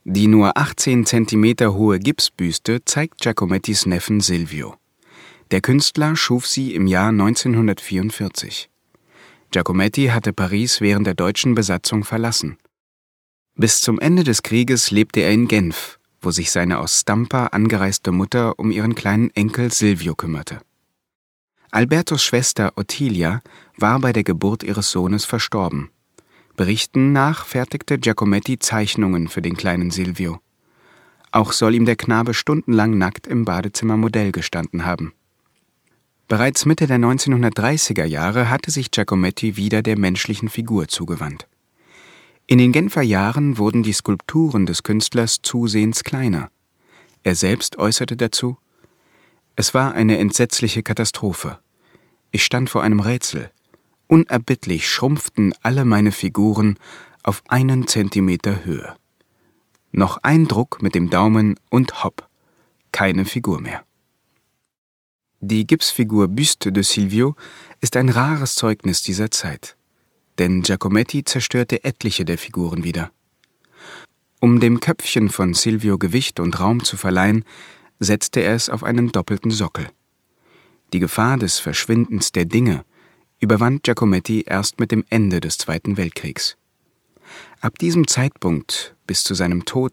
Die nur 18 Zentimeter hohe Gipsbüste zeigt Giacomettis Neffen Silvio. Der Künstler schuf sie im Jahr 1944. Giacometti hatte Paris während der deutschen Besatzung verlassen. Bis zum Ende des Krieges lebte er in Genf, wo sich seine aus Stampa angereiste Mutter um ihren kleinen Enkel Silvio kümmerte. Albertos Schwester Ottilia war bei der Geburt ihres Sohnes verstorben. Berichten nach fertigte Giacometti Zeichnungen für den kleinen Silvio. Auch soll ihm der Knabe stundenlang nackt im Badezimmer Modell gestanden haben. Bereits Mitte der 1930er Jahre hatte sich Giacometti wieder der menschlichen Figur zugewandt. In den Genfer Jahren wurden die Skulpturen des Künstlers zusehends kleiner. Er selbst äußerte dazu: Es war eine entsetzliche Katastrophe. Ich stand vor einem Rätsel. Unerbittlich schrumpften alle meine Figuren auf 1 Zentimeter Höhe. Noch ein Druck mit dem Daumen und hopp, keine Figur mehr. Die Gipsfigur Buste de Silvio ist ein rares Zeugnis dieser Zeit, denn Giacometti zerstörte etliche der Figuren wieder. Um dem Köpfchen von Silvio Gewicht und Raum zu verleihen, setzte er es auf einen doppelten Sockel. Die Gefahr des Verschwindens der Dinge überwand Giacometti erst mit dem Ende des Zweiten Weltkriegs. Ab diesem Zeitpunkt bis zu seinem Tod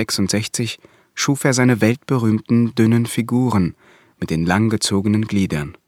1966 schuf er seine weltberühmten dünnen Figuren mit den langgezogenen Gliedern.